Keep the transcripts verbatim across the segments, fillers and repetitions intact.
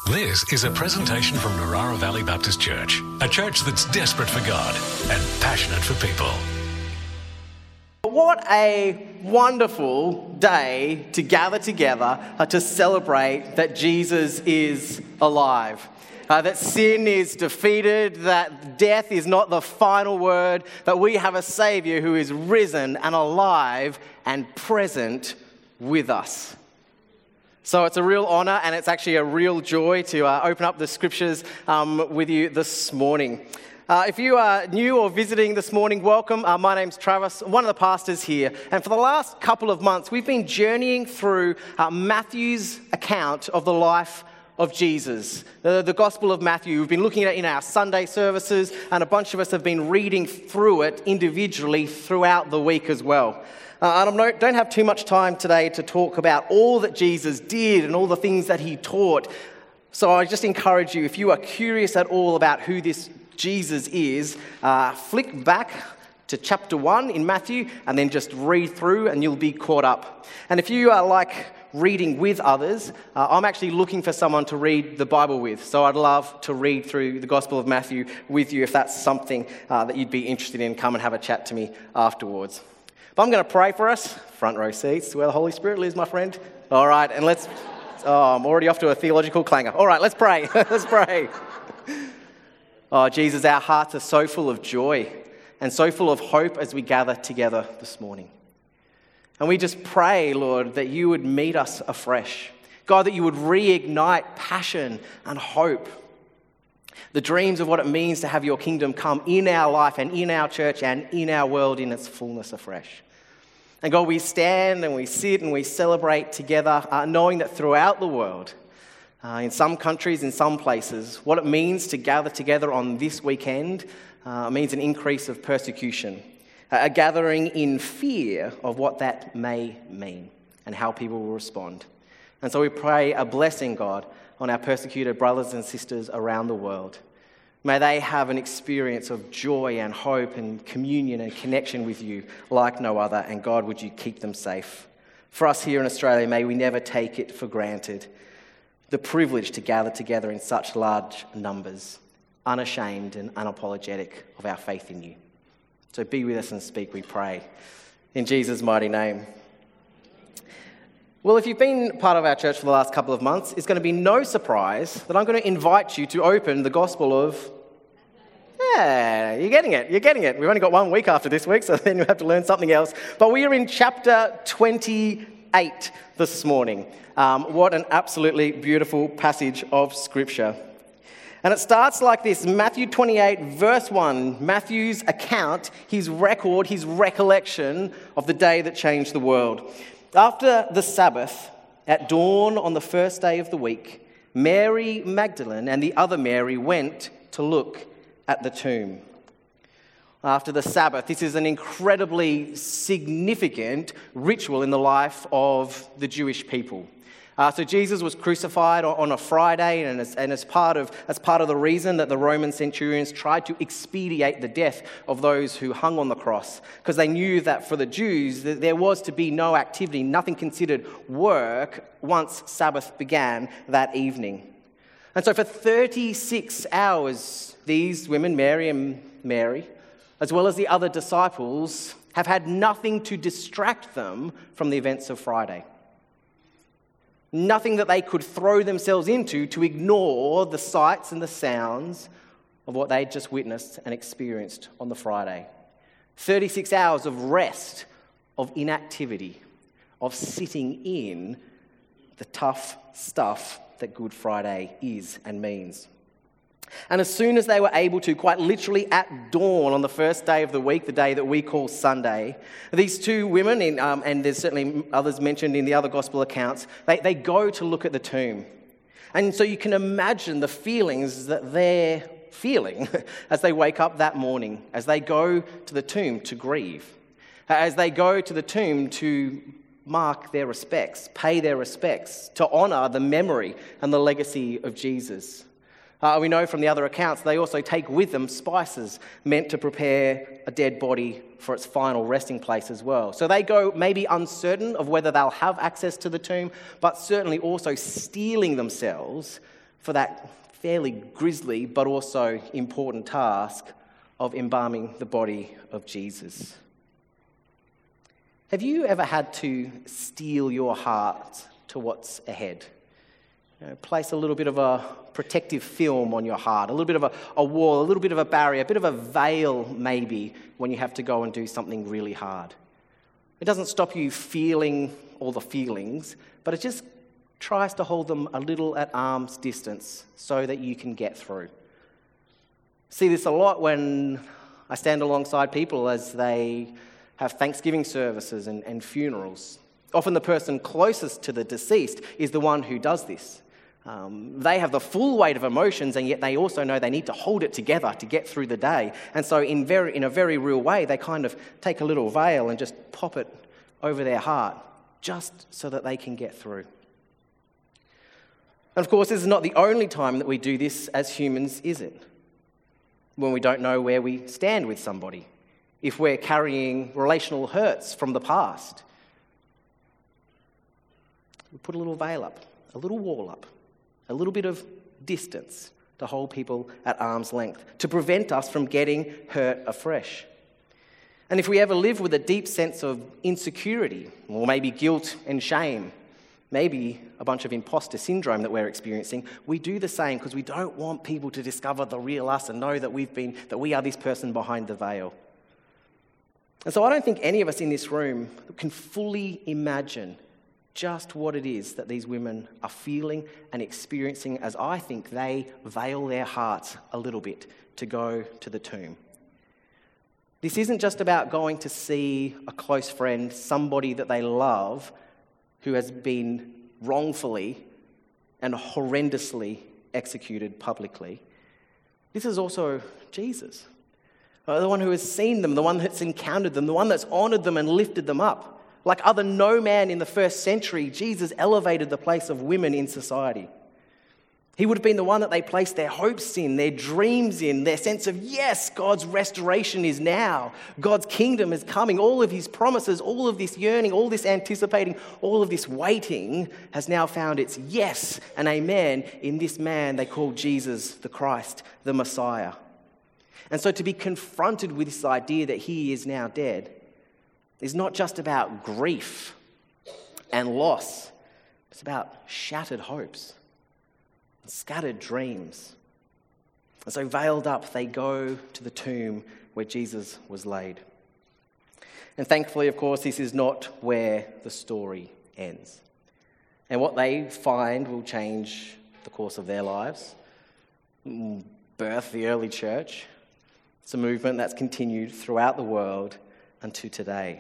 This is a presentation from Narara Valley Baptist Church, a church that's desperate for God and passionate for people. What a wonderful day to gather together uh, to celebrate that Jesus is alive. Uh, that sin is defeated, that death is not the final word, that we have a Saviour who is risen and alive and present with us. So it's a real honour and it's actually a real joy to uh, open up the scriptures um, with you this morning. Uh, if you are new or visiting this morning, welcome. Uh, my name's Travis, one of the pastors here. And for the last couple of months, we've been journeying through uh, Matthew's account of the life of Jesus, the, the Gospel of Matthew. We've been looking at it in our Sunday services, and a bunch of us have been reading through it individually throughout the week as well. Uh, and I don't have too much time today to talk about all that Jesus did and all the things that he taught. So I just encourage you, if you are curious at all about who this Jesus is, uh, flick back to chapter one in Matthew and then just read through and you'll be caught up. And if you are like reading with others, uh, I'm actually looking for someone to read the Bible with. So I'd love to read through the Gospel of Matthew with you if that's something uh, that you'd be interested in. Come and have a chat to me afterwards. But I'm going to pray for us. Front row seats, where the Holy Spirit lives, my friend. All right, and let's... Oh, I'm already off to a theological clanger. All right, let's pray. Let's pray. Oh, Jesus, our hearts are so full of joy and so full of hope as we gather together this morning. And we just pray, Lord, that you would meet us afresh. God, that you would reignite passion and hope. The dreams of what it means to have your kingdom come in our life and in our church and in our world in its fullness afresh. And God, we stand and we sit and we celebrate together, uh, knowing that throughout the world, uh, in some countries, in some places, what it means to gather together on this weekend uh, means an increase of persecution, a gathering in fear of what that may mean and how people will respond. And so we pray a blessing, God, on our persecuted brothers and sisters around the world. May they have an experience of joy and hope and communion and connection with you like no other. And God, would you keep them safe? For us here in Australia, may we never take it for granted, the privilege to gather together in such large numbers, unashamed and unapologetic of our faith in you. So be with us and speak, we pray. In Jesus' mighty name. Well, if you've been part of our church for the last couple of months, it's going to be no surprise that I'm going to invite you to open the Gospel of... Yeah, you're getting it, you're getting it. We've only got one week after this week, so then you have to learn something else. But we are in chapter twenty-eight this morning. Um, what an absolutely beautiful passage of Scripture. And it starts like this, Matthew twenty-eight, verse one, Matthew's account, his record, his recollection of the day that changed the world. After the Sabbath, at dawn on the first day of the week, Mary Magdalene and the other Mary went to look at the tomb. After the Sabbath, this is an incredibly significant ritual in the life of the Jewish people. Uh, so Jesus was crucified on a Friday, and as, and as part of as part of the reason that the Roman centurions tried to expedite the death of those who hung on the cross, because they knew that for the Jews that there was to be no activity, nothing considered work once Sabbath began that evening. And so for thirty-six hours, these women, Mary and Mary, as well as the other disciples, have had nothing to distract them from the events of Friday. Nothing that they could throw themselves into to ignore the sights and the sounds of what they'd just witnessed and experienced on the Friday. thirty-six hours of rest, of inactivity, of sitting in the tough stuff that Good Friday is and means. And as soon as they were able to, quite literally at dawn on the first day of the week, the day that we call Sunday, these two women, in, um, and there's certainly others mentioned in the other gospel accounts, they, they go to look at the tomb. And so you can imagine the feelings that they're feeling as they wake up that morning, as they go to the tomb to grieve, as they go to the tomb to mark their respects, pay their respects, to honour the memory and the legacy of Jesus. Uh, we know from the other accounts they also take with them spices meant to prepare a dead body for its final resting place as well. So they go maybe uncertain of whether they'll have access to the tomb, but certainly also steeling themselves for that fairly grisly but also important task of embalming the body of Jesus. Have you ever had to steel your heart to what's ahead? You know, place a little bit of a protective film on your heart, a little bit of a, a wall, a little bit of a barrier, a bit of a veil maybe when you have to go and do something really hard. It doesn't stop you feeling all the feelings, but it just tries to hold them a little at arm's distance so that you can get through. See this a lot when I stand alongside people as they have Thanksgiving services and, and funerals. Often the person closest to the deceased is the one who does this. Um, they have the full weight of emotions, and yet they also know they need to hold it together to get through the day. And so in very, in a very real way, they kind of take a little veil and just pop it over their heart just so that they can get through. And of course, this is not the only time that we do this as humans, is it? When we don't know where we stand with somebody, if we're carrying relational hurts from the past. We put a little veil up, a little wall up, a little bit of distance to hold people at arm's length, to prevent us from getting hurt afresh. And if we ever live with a deep sense of insecurity, or maybe guilt and shame, maybe a bunch of imposter syndrome that we're experiencing, we do the same because we don't want people to discover the real us and know that we've been, that we are this person behind the veil. And so I don't think any of us in this room can fully imagine just what it is that these women are feeling and experiencing as I think they veil their hearts a little bit to go to the tomb. This isn't just about going to see a close friend, somebody that they love, who has been wrongfully and horrendously executed publicly. This is also Jesus, the one who has seen them, the one that's encountered them, the one that's honoured them and lifted them up. Like other no man in the first century, Jesus elevated the place of women in society. He would have been the one that they placed their hopes in, their dreams in, their sense of, yes, God's restoration is now. God's kingdom is coming. All of his promises, all of this yearning, all this anticipating, all of this waiting has now found its yes and amen in this man they call Jesus the Christ, the Messiah. And so to be confronted with this idea that he is now dead is not just about grief and loss. It's about shattered hopes, scattered dreams. And so veiled up, they go to the tomb where Jesus was laid. And thankfully, of course, this is not where the story ends. And what they find will change the course of their lives, birth the early church. It's a movement that's continued throughout the world unto today.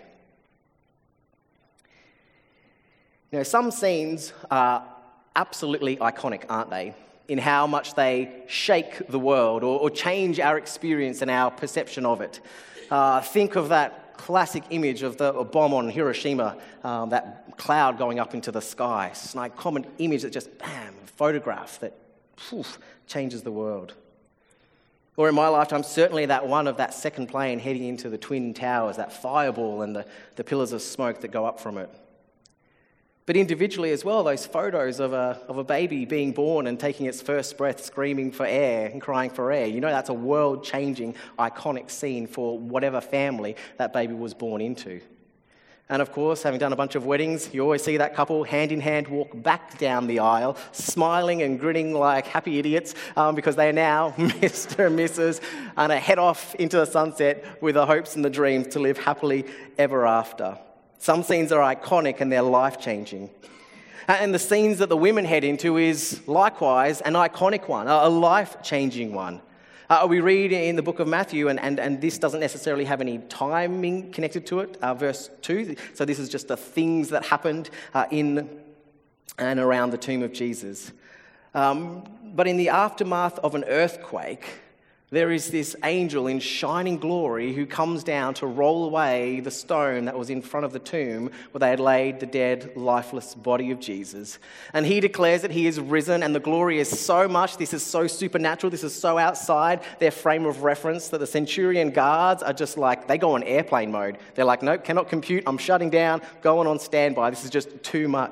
You know, some scenes are absolutely iconic, aren't they? In how much they shake the world or, or change our experience and our perception of it. Uh, think of that classic image of the bomb on Hiroshima, um, that cloud going up into the sky. It's an iconic image that just, bam, a photograph that poof, changes the world. Or in my lifetime, certainly that one of that second plane heading into the Twin Towers, that fireball and the, the pillars of smoke that go up from it. But individually as well, those photos of a, of a baby being born and taking its first breath, screaming for air and crying for air. You know, that's a world-changing, iconic scene for whatever family that baby was born into. And of course, having done a bunch of weddings, you always see that couple hand in hand walk back down the aisle, smiling and grinning like happy idiots um, because they are now Mister and Missus and are head off into the sunset with the hopes and the dreams to live happily ever after. Some scenes are iconic and they're life-changing. And the scenes that the women head into is likewise an iconic one, a life-changing one. Uh, we read in the book of Matthew, and, and, and this doesn't necessarily have any timing connected to it, uh, verse two. So this is just the things that happened uh, in and around the tomb of Jesus. Um, but in the aftermath of an earthquake, there is this angel in shining glory who comes down to roll away the stone that was in front of the tomb where they had laid the dead, lifeless body of Jesus. And he declares that he is risen, and the glory is so much, this is so supernatural, this is so outside their frame of reference that the centurion guards are just like, they go on airplane mode. They're like, nope, cannot compute, I'm shutting down, going on standby, this is just too much.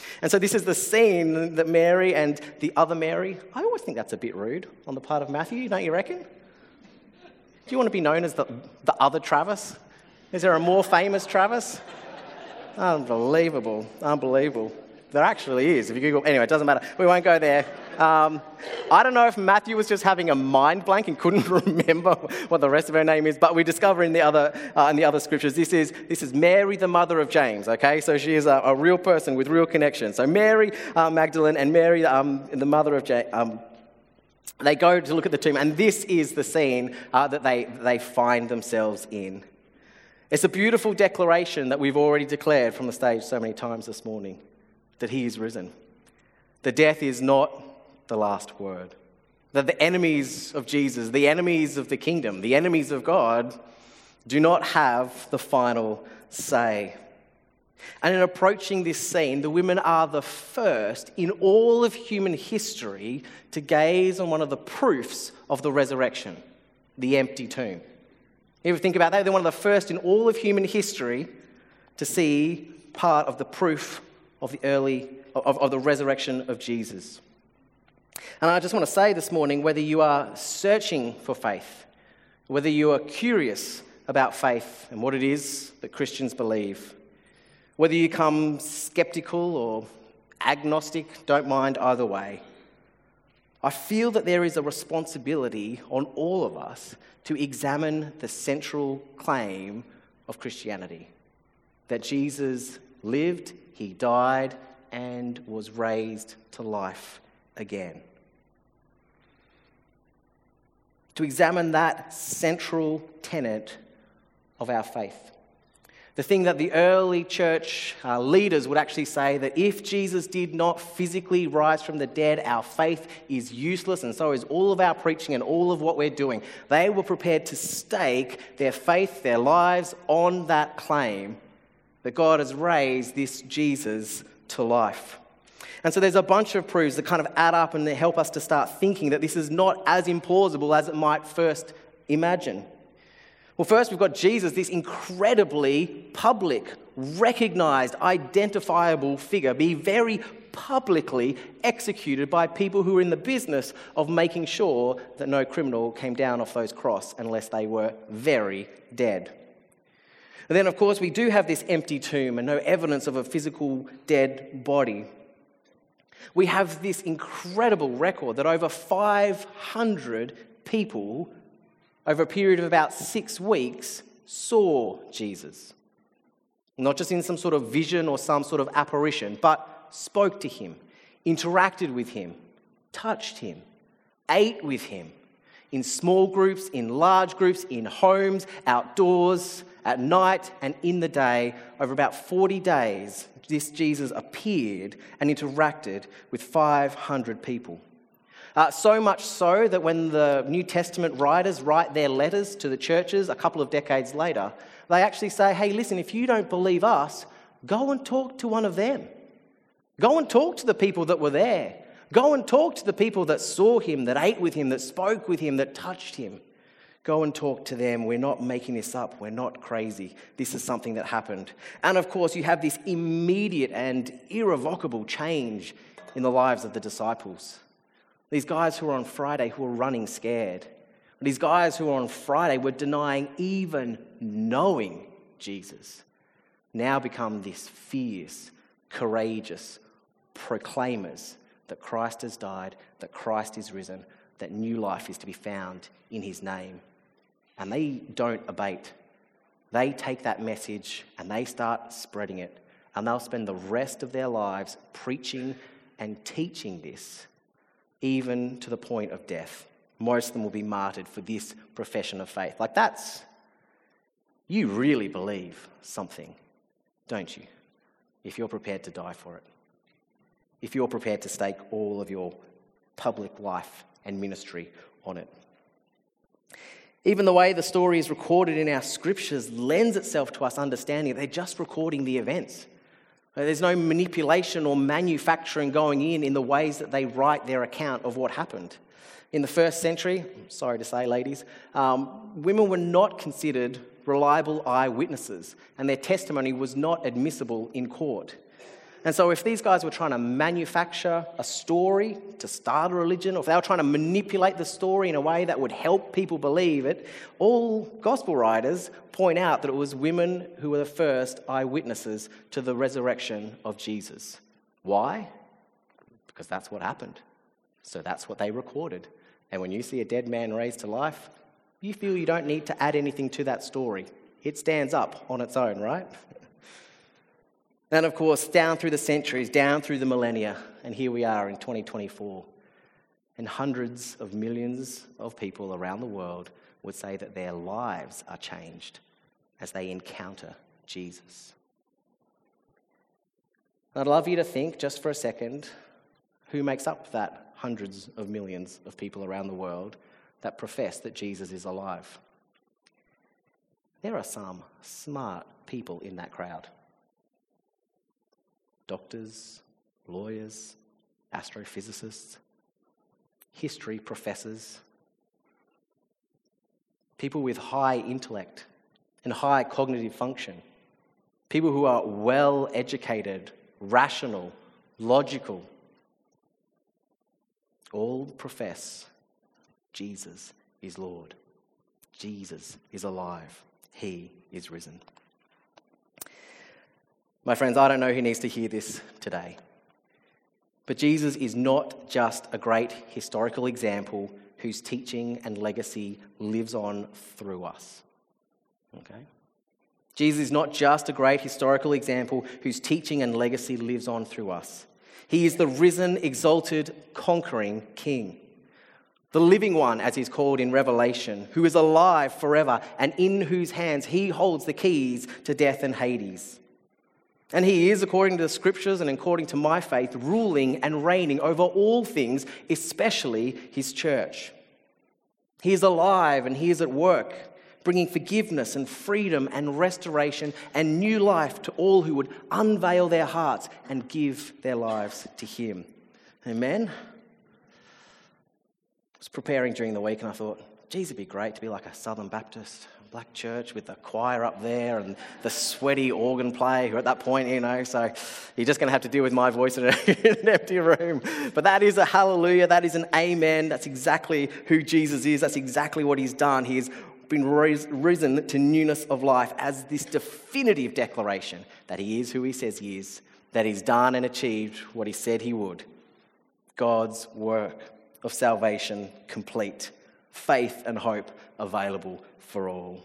And so this is the scene that Mary and the other Mary, I always think that's a bit rude on the part of Matthew, don't you reckon? Do you want to be known as the, the other Travis? Is there a more famous Travis? Unbelievable, unbelievable. There actually is. If you Google, anyway, it doesn't matter. We won't go there. Um, I don't know if Matthew was just having a mind blank and couldn't remember what the rest of her name is, but we discover in the other uh, in the other scriptures this is this is Mary, the mother of James. Okay, so she is a, a real person with real connection. So Mary uh, Magdalene and Mary, um, the mother of James. Um, they go to look at the tomb, and this is the scene uh, that they they find themselves in. It's a beautiful declaration that we've already declared from the stage so many times this morning, that he is risen. The death is not the last word. That the enemies of Jesus, the enemies of the kingdom, the enemies of God, do not have the final say. And in approaching this scene, the women are the first in all of human history to gaze on one of the proofs of the resurrection, the empty tomb. You ever think about that? They're one of the first in all of human history to see part of the proof of the early, of, of the resurrection of Jesus. And I just want to say this morning, whether you are searching for faith, whether you are curious about faith and what it is that Christians believe, whether you come skeptical or agnostic, don't mind either way, I feel that there is a responsibility on all of us to examine the central claim of Christianity, that Jesus lived, he died, and was raised to life again. To examine that central tenet of our faith. The thing that the early church uh, leaders would actually say, that if Jesus did not physically rise from the dead, our faith is useless, and so is all of our preaching and all of what we're doing. They were prepared to stake their faith, their lives on that claim that God has raised this Jesus to life. And so there's a bunch of proofs that kind of add up and they help us to start thinking that this is not as implausible as it might first imagine. Well, first we've got Jesus, this incredibly public, recognized, identifiable figure, be very publicly executed by people who are in the business of making sure that no criminal came down off those crosses unless they were very dead. And then, of course, we do have this empty tomb and no evidence of a physical dead body. We have this incredible record that over five hundred people over a period of about six weeks saw Jesus. Not just in some sort of vision or some sort of apparition, but spoke to him, interacted with him, touched him, ate with him, in small groups, in large groups, in homes, outdoors, at night and in the day. Over about forty days, this Jesus appeared and interacted with five hundred people. Uh, so much so that when the New Testament writers write their letters to the churches a couple of decades later, they actually say, hey, listen, if you don't believe us, go and talk to one of them. Go and talk to the people that were there. Go and talk to the people that saw him, that ate with him, that spoke with him, that touched him. Go and talk to them. We're not making this up. We're not crazy. This is something that happened. And of course, you have this immediate and irrevocable change in the lives of the disciples. These guys who were on Friday who were running scared. These guys who were on Friday were denying even knowing Jesus. Now become this fierce, courageous proclaimers that Christ has died, that Christ is risen, that new life is to be found in his name. And they don't abate. They take that message and they start spreading it. And they'll spend the rest of their lives preaching and teaching this, even to the point of death. Most of them will be martyred for this profession of faith. Like that's, you really believe something, don't you? If you're prepared to die for it. If you're prepared to stake all of your public life and ministry on it. Even the way the story is recorded in our scriptures lends itself to us understanding that they're just recording the events. There's no manipulation or manufacturing going in in the ways that they write their account of what happened. In the first century, sorry to say, ladies, um, women were not considered reliable eyewitnesses, and their testimony was not admissible in court. And so if these guys were trying to manufacture a story to start a religion, or if they were trying to manipulate the story in a way that would help people believe it, all gospel writers point out that it was women who were the first eyewitnesses to the resurrection of Jesus. Why? Because that's what happened. So that's what they recorded. And when you see a dead man raised to life, you feel you don't need to add anything to that story. It stands up on its own, right? And of course, down through the centuries, down through the millennia, and here we are in twenty twenty-four, and hundreds of millions of people around the world would say that their lives are changed as they encounter Jesus. I'd love you to think just for a second, who makes up that hundreds of millions of people around the world that profess that Jesus is alive? There are some smart people in that crowd. Doctors, lawyers, astrophysicists, history professors, people with high intellect and high cognitive function, people who are well educated, rational, logical, all profess Jesus is Lord. Jesus is alive. He is risen. My friends, I don't know who needs to hear this today, but Jesus is not just a great historical example whose teaching and legacy lives on through us. Okay? Jesus is not just a great historical example whose teaching and legacy lives on through us. He is the risen, exalted, conquering King. The living one, as he's called in Revelation, who is alive forever and in whose hands he holds the keys to death and Hades. And he is, according to the scriptures and according to my faith, ruling and reigning over all things, especially his church. He is alive and he is at work, bringing forgiveness and freedom and restoration and new life to all who would unveil their hearts and give their lives to him. Amen? I was preparing during the week and I thought, geez, it'd be great to be like a Southern Baptist black church with the choir up there and the sweaty organ player who at that point, you know, so you're just going to have to deal with my voice in, a, in an empty room. But that is a hallelujah, that is an amen, that's exactly who Jesus is, that's exactly what he's done. He's been risen to newness of life as this definitive declaration that he is who he says he is, that he's done and achieved what he said he would. God's work of salvation complete, faith and hope available for all.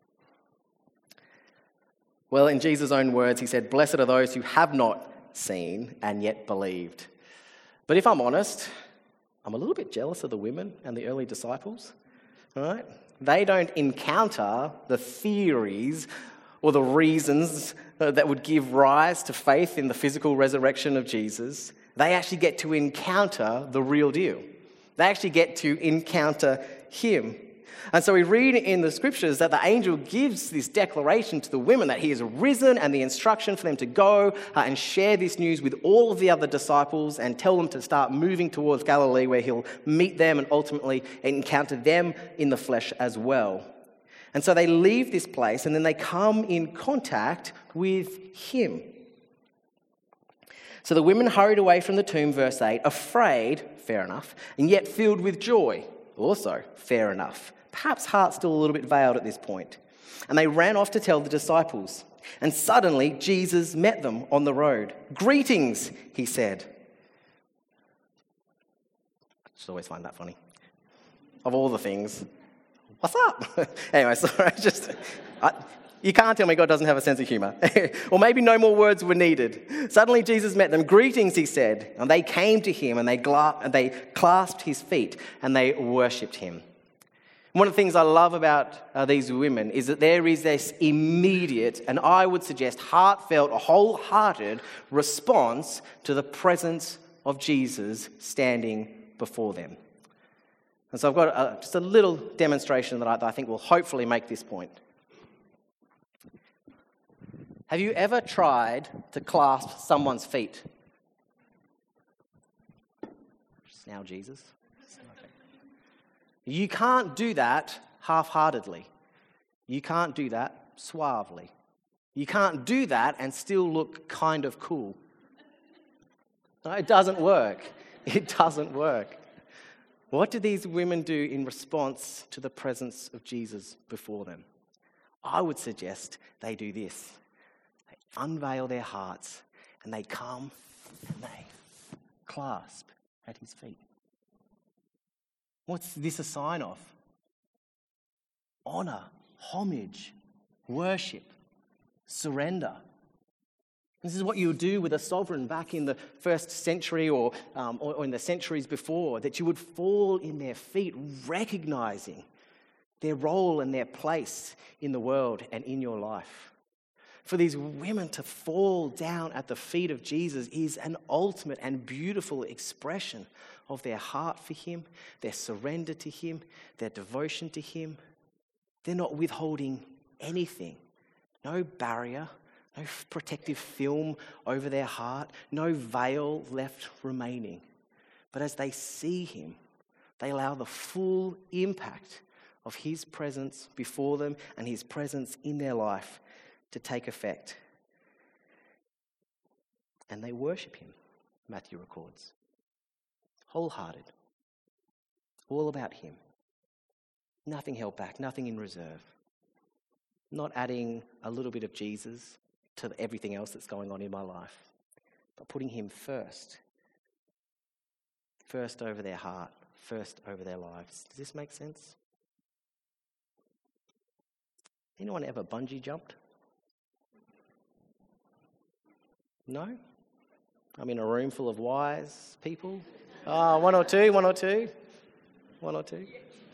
Well, in Jesus' own words, he said, "Blessed are those who have not seen and yet believed." But if I'm honest, I'm a little bit jealous of the women and the early disciples, right? They don't encounter the theories or the reasons that would give rise to faith in the physical resurrection of Jesus. They actually get to encounter the real deal. They actually get to encounter him. And so we read in the scriptures that the angel gives this declaration to the women that he is risen and the instruction for them to go uh, and share this news with all of the other disciples and tell them to start moving towards Galilee where he'll meet them and ultimately encounter them in the flesh as well. And so they leave this place and then they come in contact with him. So the women hurried away from the tomb, verse eight, afraid, fair enough, and yet filled with joy, also fair enough. Perhaps heart still a little bit veiled at this point. And they ran off to tell the disciples. And suddenly Jesus met them on the road. "Greetings," he said. I just always find that funny. Of all the things, what's up? Anyway, sorry, just... I, You can't tell me God doesn't have a sense of humour. Or maybe no more words were needed. Suddenly Jesus met them. "Greetings," he said. And they came to him and they, gla- and they clasped his feet and they worshipped him. One of the things I love about uh, these women is that there is this immediate, and I would suggest heartfelt, wholehearted response to the presence of Jesus standing before them. And so I've got a, just a little demonstration that I, that I think will hopefully make this point. Have you ever tried to clasp someone's feet? Now, Jesus. You can't do that half-heartedly. You can't do that suavely. You can't do that and still look kind of cool. No, it doesn't work. It doesn't work. What do these women do in response to the presence of Jesus before them? I would suggest they do this. They unveil their hearts and they come and they clasp at his feet. What's this a sign of? Honor, homage, worship, surrender. This is what you would do with a sovereign back in the first century or, um, or, or in the centuries before, that you would fall in their feet, recognizing their role and their place in the world and in your life. For these women to fall down at the feet of Jesus is an ultimate and beautiful expression of their heart for him, their surrender to him, their devotion to him. They're not withholding anything. No barrier, no protective film over their heart, no veil left remaining. But as they see him, they allow the full impact of his presence before them and his presence in their life to take effect. And they worship him, Matthew records. Wholehearted. All about him. Nothing held back, nothing in reserve. Not adding a little bit of Jesus to everything else that's going on in my life, but putting him first. First over their heart, first over their lives. Does this make sense? Anyone ever bungee jumped? No? I'm in a room full of wise people. Oh, one or two, one or two. One or two.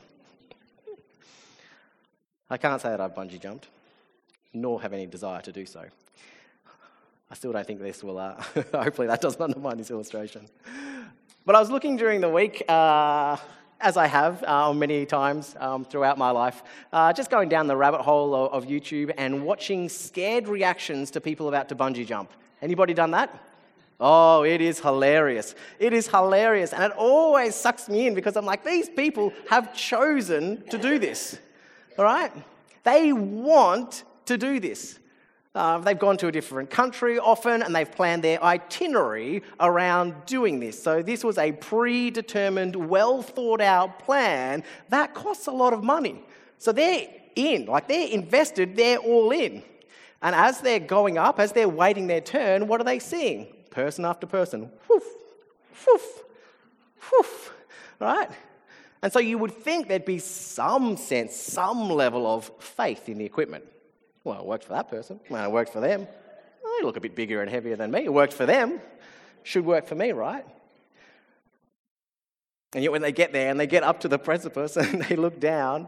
I can't say that I've bungee jumped, nor have any desire to do so. I still don't think this will, uh, hopefully that doesn't undermine this illustration. But I was looking during the week, uh, as I have uh, many times um, throughout my life, uh, just going down the rabbit hole of, of YouTube and watching scared reactions to people about to bungee jump. Anybody done that? Oh, it is hilarious. It is hilarious. And it always sucks me in because I'm like, these people have chosen to do this. All right? They want to do this. Uh, they've gone to a different country often and they've planned their itinerary around doing this. So this was a predetermined, well thought out plan that costs a lot of money. So they're in, like they're invested, they're all in. And as they're going up, as they're waiting their turn, what are they seeing? Person after person. Whoof, whoof, whoof, right? And so you would think there'd be some sense, some level of faith in the equipment. Well, it worked for that person. Well, it worked for them. Oh, they look a bit bigger and heavier than me. It worked for them. Should work for me, right? And yet when they get there and they get up to the precipice and they look down,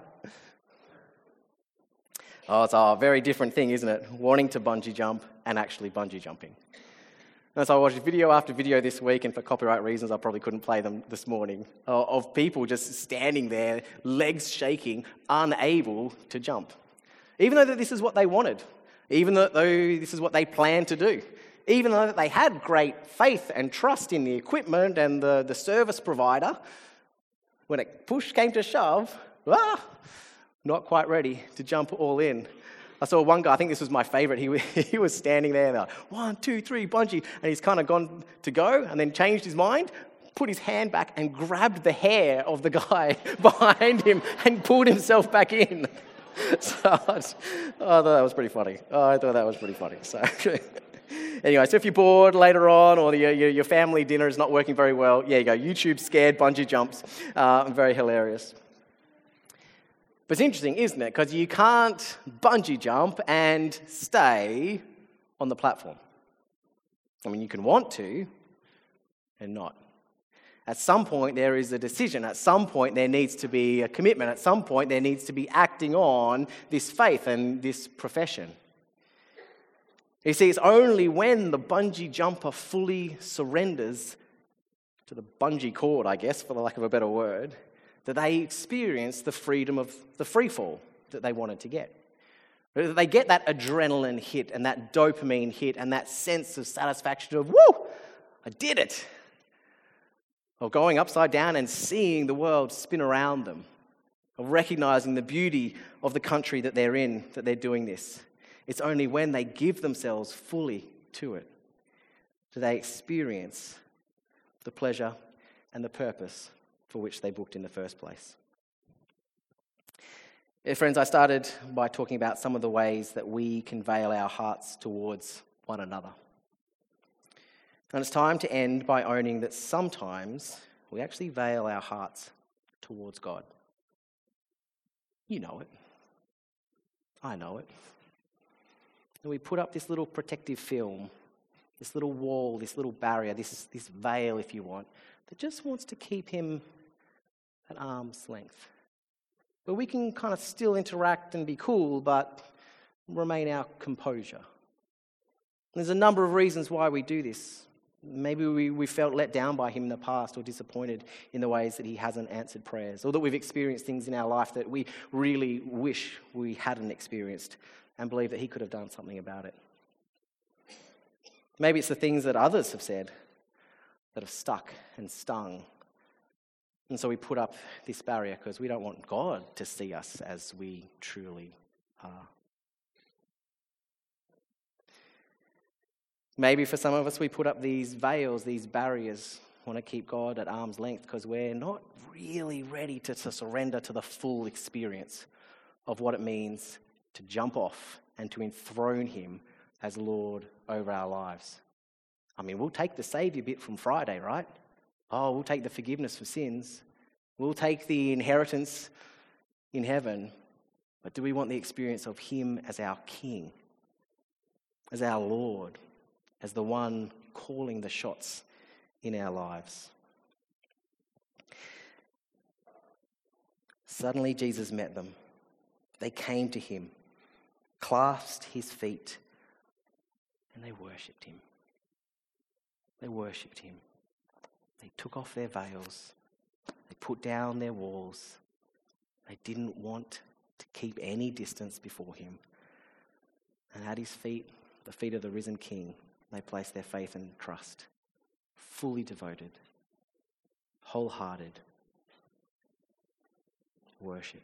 oh, it's a very different thing, isn't it? Wanting to bungee jump and actually bungee jumping. And so I watched video after video this week, and for copyright reasons, I probably couldn't play them this morning, of people just standing there, legs shaking, unable to jump. Even though that this is what they wanted, even though this is what they planned to do, even though they had great faith and trust in the equipment and the, the service provider, when it push came to shove, ah, not quite ready to jump all in. I saw one guy, I think this was my favourite, he, he was standing there, like, one, two, three, bungee, and he's kind of gone to go and then changed his mind, put his hand back and grabbed the hair of the guy behind him and pulled himself back in. So I, was, oh, I thought that was pretty funny. Oh, I thought that was pretty funny. So anyway, so if you're bored later on or your, your, your family dinner is not working very well, yeah, you go, YouTube scared bungee jumps. Uh, very hilarious. But it's interesting, isn't it? Because you can't bungee jump and stay on the platform. I mean, you can want to and not. At some point, there is a decision. At some point, there needs to be a commitment. At some point, there needs to be acting on this faith and this profession. You see, it's only when the bungee jumper fully surrenders to the bungee cord, I guess, for the lack of a better word, that they experience the freedom of the free fall that they wanted to get. They get that adrenaline hit and that dopamine hit and that sense of satisfaction of, woo, I did it. Or going upside down and seeing the world spin around them. Or recognizing the beauty of the country that they're in, that they're doing this. It's only when they give themselves fully to it do they experience the pleasure, and the purpose for which they booked in the first place. Yeah, friends, I started by talking about some of the ways that we can veil our hearts towards one another. And it's time to end by owning that sometimes we actually veil our hearts towards God. You know it. I know it. And we put up this little protective film, this little wall, this little barrier, this, this veil, if you want, that just wants to keep him at arm's length. Where we can kind of still interact and be cool, but remain our composure. There's a number of reasons why we do this. Maybe we, we felt let down by him in the past, or disappointed in the ways that he hasn't answered prayers, or that we've experienced things in our life that we really wish we hadn't experienced and believe that he could have done something about it. Maybe it's the things that others have said that have stuck and stung. And so we put up this barrier because we don't want God to see us as we truly are. Maybe for some of us we put up these veils, these barriers, want to keep God at arm's length because we're not really ready to, to surrender to the full experience of what it means to jump off and to enthrone him as Lord over our lives. I mean, we'll take the Saviour bit from Friday, right? Oh, we'll take the forgiveness for sins. We'll take the inheritance in heaven. But do we want the experience of him as our King, as our Lord, as the one calling the shots in our lives? Suddenly Jesus met them. They came to him, clasped his feet, and they worshipped him. They worshipped him. They took off their veils. They put down their walls. They didn't want to keep any distance before him. And at his feet, the feet of the risen King, they placed their faith and trust, fully devoted, wholehearted worship.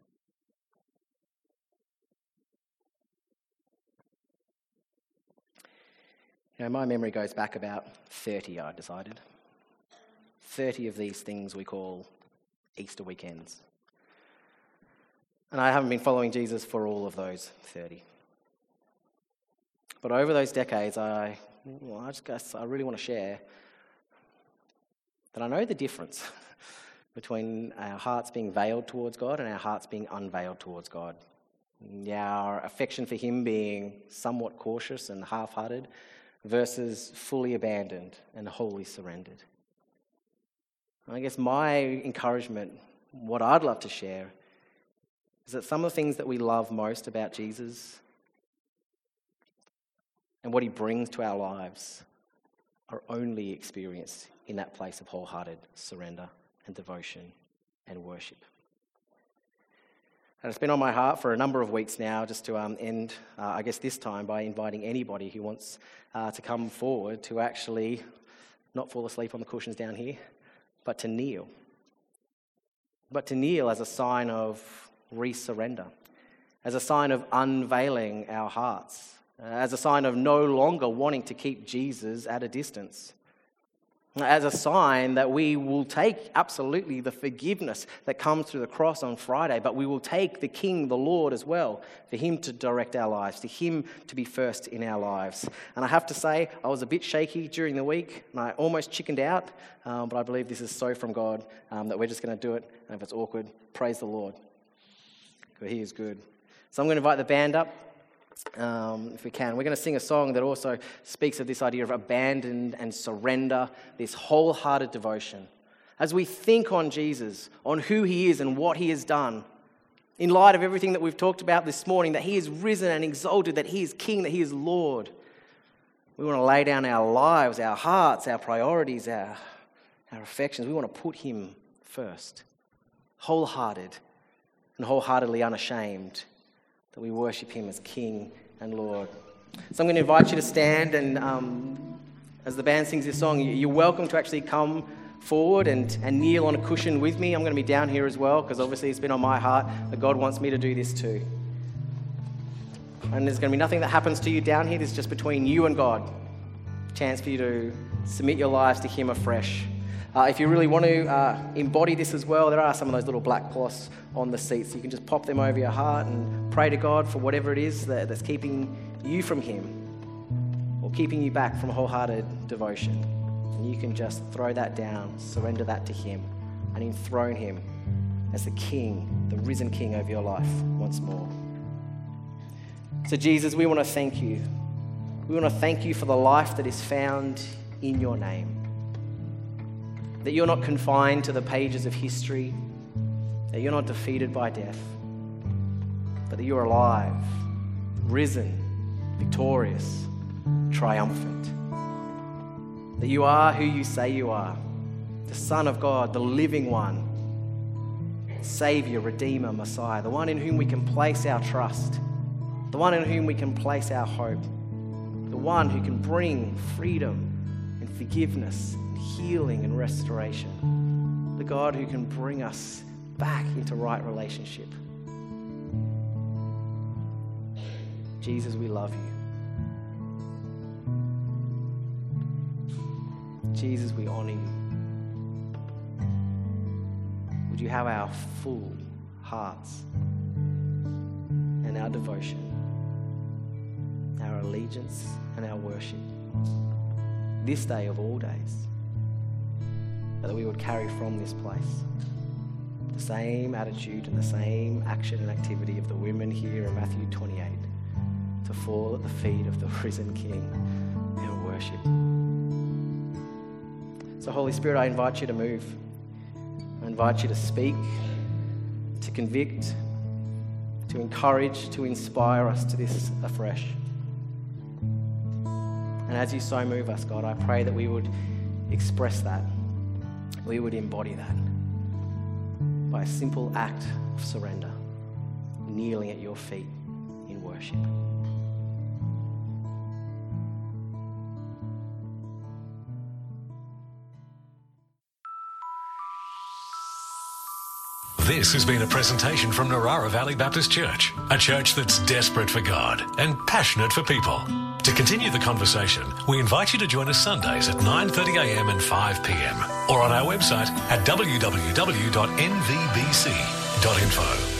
You know, my memory goes back about thirty, I decided. thirty of these things we call Easter weekends. And I haven't been following Jesus for all of those thirty. But over those decades, I, well, I just guess I really want to share that I know the difference between our hearts being veiled towards God and our hearts being unveiled towards God. Our affection for him being somewhat cautious and half-hearted versus fully abandoned and wholly surrendered. I guess my encouragement, what I'd love to share, is that some of the things that we love most about Jesus and what he brings to our lives are only experienced in that place of wholehearted surrender and devotion and worship. And it's been on my heart for a number of weeks now just to um, end, uh, I guess this time, by inviting anybody who wants uh, to come forward to actually not fall asleep on the cushions down here, but to kneel. But to kneel as a sign of re-surrender, as a sign of unveiling our hearts, as a sign of no longer wanting to keep Jesus at a distance, as a sign that we will take absolutely the forgiveness that comes through the cross on Friday, but we will take the King, the Lord as well, for him to direct our lives, for him to be first in our lives. And I have to say, I was a bit shaky during the week, and I almost chickened out, um, but I believe this is so from God um, that we're just going to do it, and if it's awkward, praise the Lord, because he is good. So I'm going to invite the band up. Um, if we can. We're going to sing a song that also speaks of this idea of abandon and surrender, this wholehearted devotion. As we think on Jesus, on who he is and what he has done, in light of everything that we've talked about this morning, that he is risen and exalted, that he is King, that he is Lord, we want to lay down our lives, our hearts, our priorities, our, our affections. We want to put him first, wholehearted and wholeheartedly unashamed, that we worship him as King and Lord. So I'm going to invite you to stand, and um, as the band sings this song, you're welcome to actually come forward and, and kneel on a cushion with me. I'm going to be down here as well, because obviously it's been on my heart that God wants me to do this too. And there's going to be nothing that happens to you down here. This is just between you and God. A chance for you to submit your lives to him afresh. Uh, if you really want to uh, embody this as well, there are some of those little black cloths on the seats. You can just pop them over your heart and pray to God for whatever it is that, that's keeping you from him or keeping you back from wholehearted devotion. And you can just throw that down, surrender that to him, and enthrone him as the King, the risen King over your life once more. So Jesus, we want to thank you. We want to thank you for the life that is found in your name. That you're not confined to the pages of history, that you're not defeated by death, but that you're alive, risen, victorious, triumphant. That you are who you say you are, the Son of God, the living one, Savior, Redeemer, Messiah, the one in whom we can place our trust, the one in whom we can place our hope, the one who can bring freedom and forgiveness, and healing and restoration, the God who can bring us back into right relationship. Jesus, we love you. Jesus, we honor you. Would you have our full hearts and our devotion, our allegiance and our worship this day of all days, that we would carry from this place the same attitude and the same action and activity of the women here in Matthew twenty-eight, to fall at the feet of the risen King and worship. So Holy Spirit, I invite you to move. I invite you to speak, to convict, to encourage, to inspire us to this afresh. And as you so move us, God, I pray that we would express that. We would embody that by a simple act of surrender, kneeling at your feet in worship. This has been a presentation from Narara Valley Baptist Church, a church that's desperate for God and passionate for people. To continue the conversation, we invite you to join us Sundays at nine thirty a m and five p m or on our website at w w w dot n v b c dot info.